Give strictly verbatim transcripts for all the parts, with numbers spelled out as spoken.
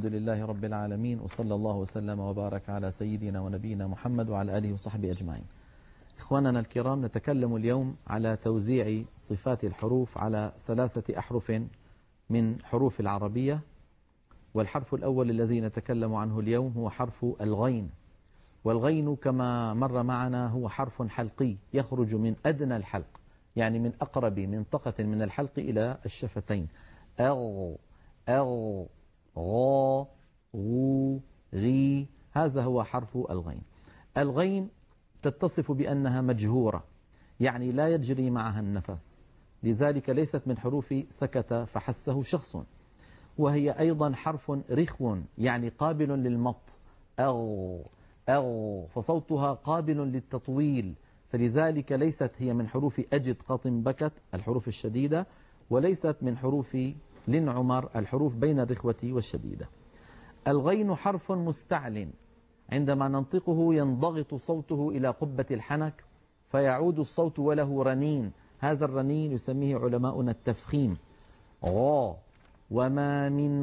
الحمد لله رب العالمين، وصلى الله وسلم وبارك على سيدنا ونبينا محمد وعلى آله وصحبه أجمعين. إخواننا الكرام، نتكلم اليوم على توزيع صفات الحروف على ثلاثة أحرف من حروف العربية. والحرف الأول الذي نتكلم عنه اليوم هو حرف الغين. والغين كما مر معنا هو حرف حلقي يخرج من أدنى الحلق، يعني من أقرب منطقة من الحلق إلى الشفتين. أغ أغ غا غو غي، هذا هو حرف الغين. الغين تتصف بأنها مجهورة، يعني لا يجري معها النفس، لذلك ليست من حروف سكت فحثه شخص. وهي أيضا حرف رخو، يعني قابل للمط. أغ أغ، فصوتها قابل للتطويل، فلذلك ليست هي من حروف أجد قط بكت الحروف الشديدة، وليست من حروف لن عمر الحروف بين الرخوة والشديدة. الغين حرف مستعل، عندما ننطقه ينضغط صوته إلى قبة الحنك فيعود الصوت وله رنين، هذا الرنين يسميه علماؤنا التفخيم. غا وما من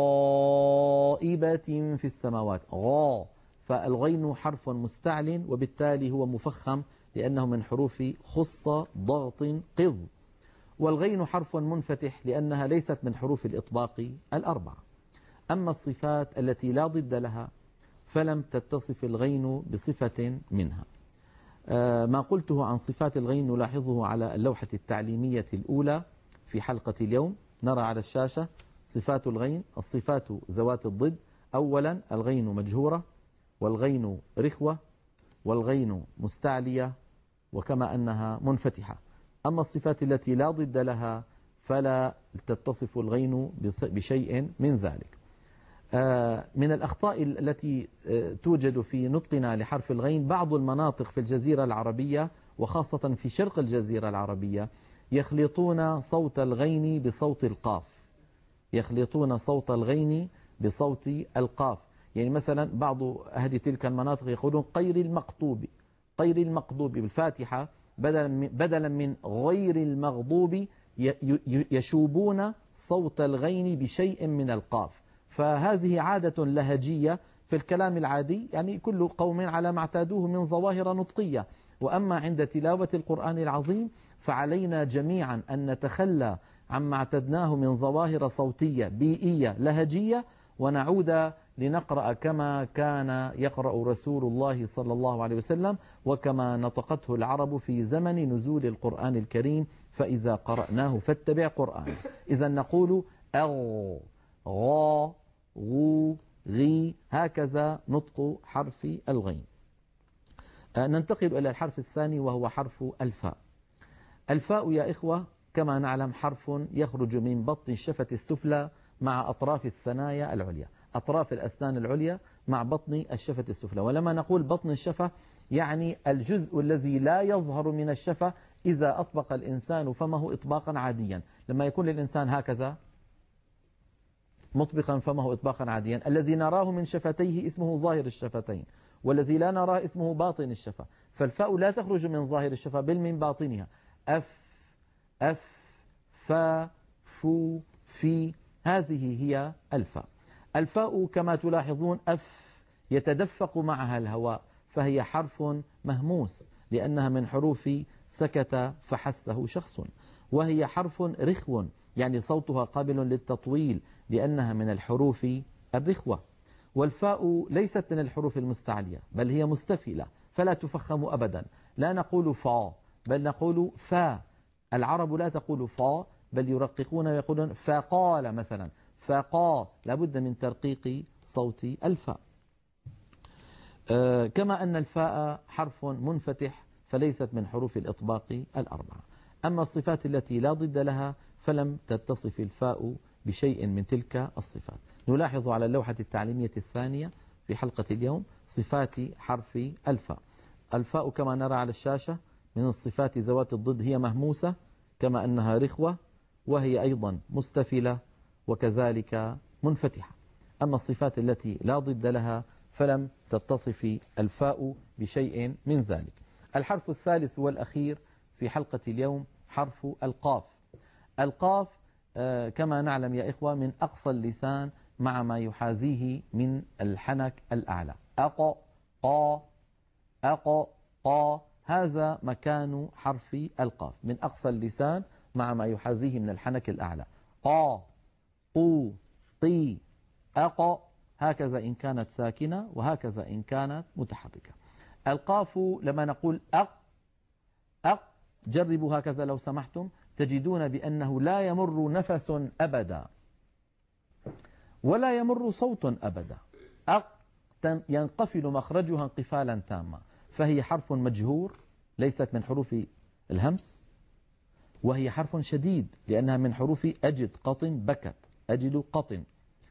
غائبة في السماوات، غا، فالغين حرف مستعل وبالتالي هو مفخم لأنه من حروف خص ضغط قض. والغين حرف منفتح لأنها ليست من حروف الإطباق الأربعة. أما الصفات التي لا ضد لها فلم تتصف الغين بصفة منها. آه ما قلته عن صفات الغين نلاحظه على اللوحة التعليمية الأولى في حلقة اليوم. نرى على الشاشة صفات الغين، الصفات ذوات الضد. أولا الغين مجهورة، والغين رخوة، والغين مستعلية، وكما أنها منفتحة. أما الصفات التي لا ضد لها فلا تتصف الغين بشيء من ذلك. من الأخطاء التي توجد في نطقنا لحرف الغين، بعض المناطق في الجزيرة العربية وخاصة في شرق الجزيرة العربية يخلطون صوت الغين بصوت القاف، يخلطون صوت الغين بصوت القاف. يعني مثلا بعض أهل تلك المناطق يقولون غير المقطوب، غير المقضوب بالفاتحة بدلا من, بدلا من غير المغضوب يشوبون صوت الغين بشيء من القاف. فهذه عادة لهجية في الكلام العادي، يعني كل قوم على ما اعتادوه من ظواهر نطقية. وأما عند تلاوة القرآن العظيم فعلينا جميعا أن نتخلى عما اعتدناه من ظواهر صوتية بيئية لهجية، ونعود لنقرأ كما كان يقرأ رسول الله صلى الله عليه وسلم، وكما نطقته العرب في زمن نزول القرآن الكريم، فإذا قرأناه فاتبع قرآن. إذا نقول أغ غا غو غي، هكذا نطق حرف الغين. ننتقل إلى الحرف الثاني وهو حرف الفاء. الفاء يا إخوة كما نعلم حرف يخرج من بطن الشفة السفلى مع أطراف الثنايا العليا، أطراف الأسنان العليا مع بطن الشفة السفلى. ولما نقول بطن الشفة يعني الجزء الذي لا يظهر من الشفة إذا أطبق الإنسان فمه إطباقا عاديا. لما يكون الإنسان هكذا مطبقا فمه إطباقا عاديا، الذي نراه من شفتيه اسمه ظاهر الشفتين، والذي لا نراه اسمه باطن الشفة. فالفاء لا تخرج من ظاهر الشفة بل من باطنها. أف أف فا فو في، هذه هي الفاء. الفاء كما تلاحظون أف يتدفق معها الهواء، فهي حرف مهموس لأنها من حروف سكت فحثه شخص. وهي حرف رخو، يعني صوتها قابل للتطويل لأنها من الحروف الرخوة. والفاء ليست من الحروف المستعلية بل هي مستفلة، فلا تفخم أبدا. لا نقول فا بل نقول فا. العرب لا تقول فا بل يرققون ويقولون فقال مثلا، فقا، لابد من ترقيق صوت الفاء. آه كما أن الفاء حرف منفتح فليست من حروف الإطباق الأربعة. أما الصفات التي لا ضد لها فلم تتصف الفاء بشيء من تلك الصفات. نلاحظ على اللوحة التعليمية الثانية في حلقة اليوم صفات حرف الفاء. الفاء كما نرى على الشاشة من الصفات ذوات الضد، هي مهموسة كما أنها رخوة، وهي أيضا مستفلة وكذلك منفتحة. أما الصفات التي لا ضد لها فلم تتصف الفاء بشيء من ذلك. الحرف الثالث والأخير في حلقة اليوم حرف القاف. القاف آه كما نعلم يا إخوة من أقصى اللسان مع ما يحاذيه من الحنك الأعلى. أق قا أق قا، هذا مكان حرف القاف من أقصى اللسان مع ما يحاذيه من الحنك الأعلى. قا قو قي أق، هكذا إن كانت ساكنة وهكذا إن كانت متحركة. القاف لما نقول أق أق، جربوا هكذا لو سمحتم، تجدون بأنه لا يمر نفس أبدا ولا يمر صوت أبدا. أق ينقفل مخرجها انقفالا تاما، فهي حرف مجهور ليست من حروف الهمس، وهي حرف شديد لأنها من حروف أجد قطن بكت أجد قطن.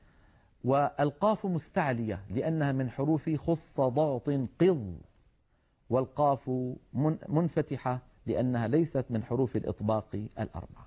والقاف مستعلية لأنها من حروف خص ضغط قض، والقاف منفتحة لأنها ليست من حروف الإطباق الأربعة.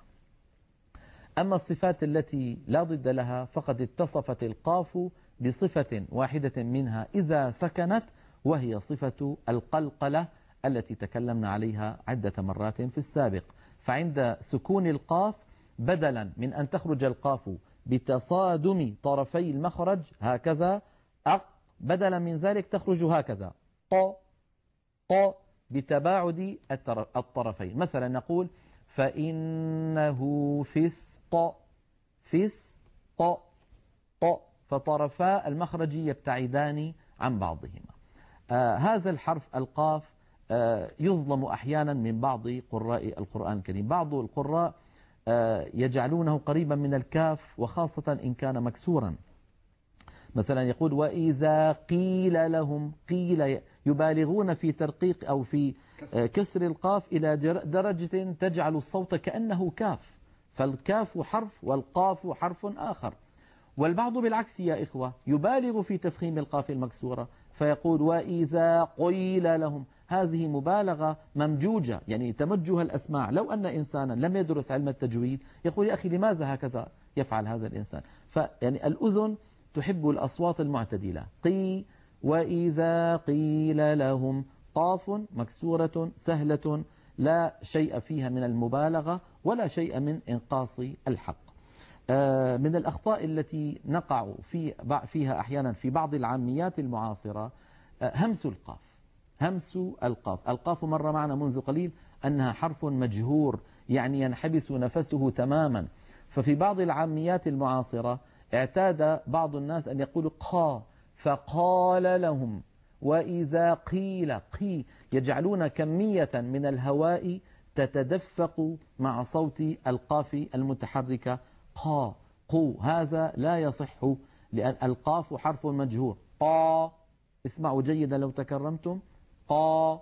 أما الصفات التي لا ضد لها فقد اتصفت القاف بصفة واحدة منها إذا سكنت، وهي صفة القلقلة التي تكلمنا عليها عدة مرات في السابق. فعند سكون القاف بدلا من أن تخرج القاف بتصادم طرفي المخرج هكذا أق، بدلا من ذلك تخرج هكذا ق ق بتباعد الطرفين. مثلا نقول فإنه فسق فسق ق، فطرفا المخرج يبتعدان عن بعضهما. آه هذا الحرف القاف آه يظلم أحيانا من بعض قراء القرآن الكريم. بعض القراء آه يجعلونه قريبا من الكاف، وخاصة إن كان مكسورا. مثلا يقول وإذا قيل لهم، قيل يبالغون في ترقيق أو في آه كسر القاف إلى درجة تجعل الصوت كأنه كاف، فالكاف حرف والقاف حرف آخر. والبعض بالعكس يا إخوة يبالغ في تفخيم القاف المكسورة فيقول وإذا قيل لهم، هذه مبالغة ممجوجة، يعني تمجها الأسماع. لو أن إنسانا لم يدرس علم التجويد يقول يا أخي لماذا هكذا يفعل هذا الإنسان؟ فيعني الأذن تحب الأصوات المعتدلة. قي وإذا قيل لهم، قاف مكسورة سهلة لا شيء فيها من المبالغة ولا شيء من إنقاص الحق. من الأخطاء التي نقع في فيها أحيانا في بعض العاميات المعاصرة همس القاف. همس القاف، القاف مر معنا منذ قليل أنها حرف مجهور، يعني ينحبس نفسه تماما. ففي بعض العاميات المعاصرة اعتاد بعض الناس أن يقولوا قا، فقال لهم. وإذا قيل قي، يجعلون كمية من الهواء تتدفق مع صوت القاف المتحركة قا قو، هذا لا يصح لأن القاف حرف مجهور. قا، اسمعوا جيدا لو تكرمتم، قا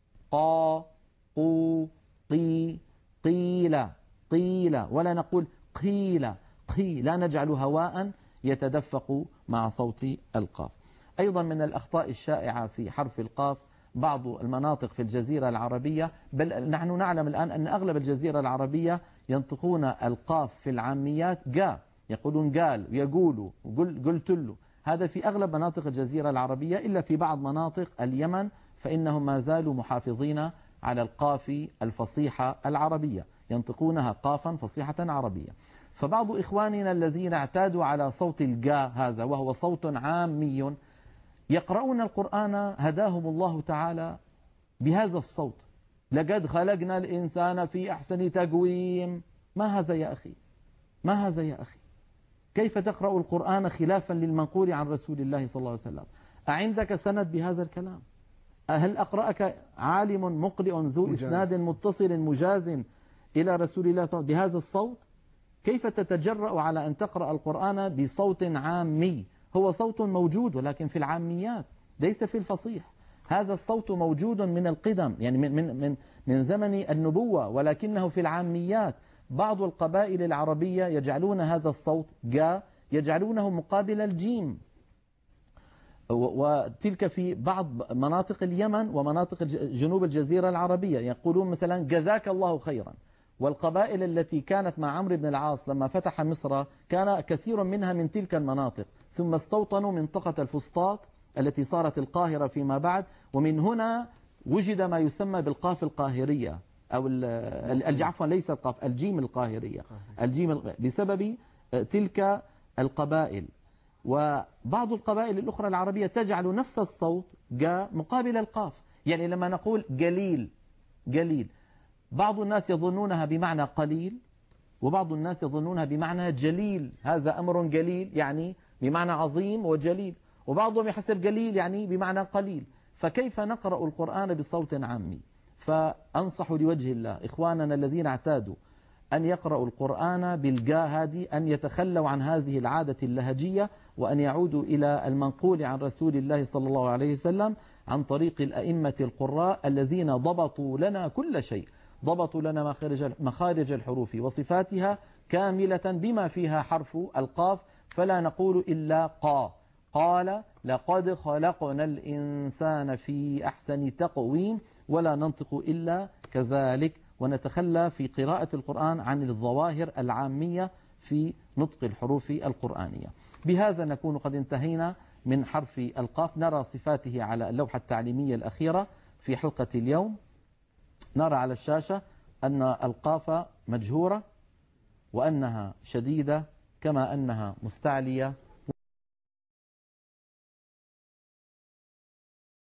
قا قو قي قيل قيل، ولا نقول قيل قي، لا نجعل هواء يتدفق مع صوت القاف. أيضا من الأخطاء الشائعة في حرف القاف بعض المناطق في الجزيرة العربية، بل نحن نعلم الآن أن أغلب الجزيرة العربية ينطقون القاف في العاميات قا، يقولون قال يقولوا قل قلت له. هذا في أغلب مناطق الجزيرة العربية، إلا في بعض مناطق اليمن فإنهم ما زالوا محافظين على القاف الفصيحة العربية، ينطقونها قافا فصيحة عربية. فبعض إخواننا الذين اعتادوا على صوت القا هذا وهو صوت عامي يقرؤون القرآن هداهم الله تعالى بهذا الصوت. لقد خلقنا الإنسان في أحسن تقويم. ما هذا يا أخي؟ ما هذا يا أخي؟ كيف تقرأ القرآن خلافا للمنقول عن رسول الله صلى الله عليه وسلم؟ أعندك سند بهذا الكلام؟ هل أقرأك عالم مقرئ ذو مجاز. إسناد متصل مجاز إلى رسول الله صلى الله عليه وسلم بهذا الصوت؟ كيف تتجرأ على أن تقرأ القرآن بصوت عامي؟ هو صوت موجود ولكن في العاميات ليس في الفصيح. هذا الصوت موجود من القدم، يعني من من من من زمن النبوة، ولكنه في العاميات. بعض القبائل العربية يجعلون هذا الصوت جا، يجعلونه مقابل الجيم. وتلك في بعض مناطق اليمن ومناطق جنوب الجزيرة العربية يقولون مثلا جزاك الله خيرا. والقبائل التي كانت مع عمرو بن العاص لما فتح مصر كان كثير منها من تلك المناطق، ثم استوطنوا منطقة الفسطاط التي صارت القاهرة فيما بعد، ومن هنا وجد ما يسمى بالقاف القاهرية أو عفوا ليس القاف، الجيم القاهرية، الجيم بسبب تلك القبائل. وبعض القبائل الأخرى العربية تجعل نفس الصوت جا مقابل القاف. يعني لما نقول قليل قليل، بعض الناس يظنونها بمعنى قليل، وبعض الناس يظنونها بمعنى جليل، هذا أمر جليل يعني بمعنى عظيم وجليل، وبعضهم يحسب قليل يعني بمعنى قليل. فكيف نقرأ القرآن بصوت عامي؟ فأنصح لوجه الله إخواننا الذين اعتادوا أن يقرأوا القرآن بالجاء هذه أن يتخلوا عن هذه العادة اللهجية، وأن يعودوا إلى المنقول عن رسول الله صلى الله عليه وسلم عن طريق الأئمة القراء الذين ضبطوا لنا كل شيء، ضبطوا لنا مخارج مخارج الحروف وصفاتها كاملة بما فيها حرف القاف، فلا نقول إلا قا. قال لقد خلقنا الإنسان في أحسن تقويم، ولا ننطق إلا كذلك، ونتخلى في قراءة القرآن عن الظواهر العامية في نطق الحروف القرآنية. بهذا نكون قد انتهينا من حرف القاف. نرى صفاته على اللوحة التعليمية الأخيرة في حلقة اليوم. نرى على الشاشة أن القاف مجهورة، وأنها شديدة، كما أنها مستعلية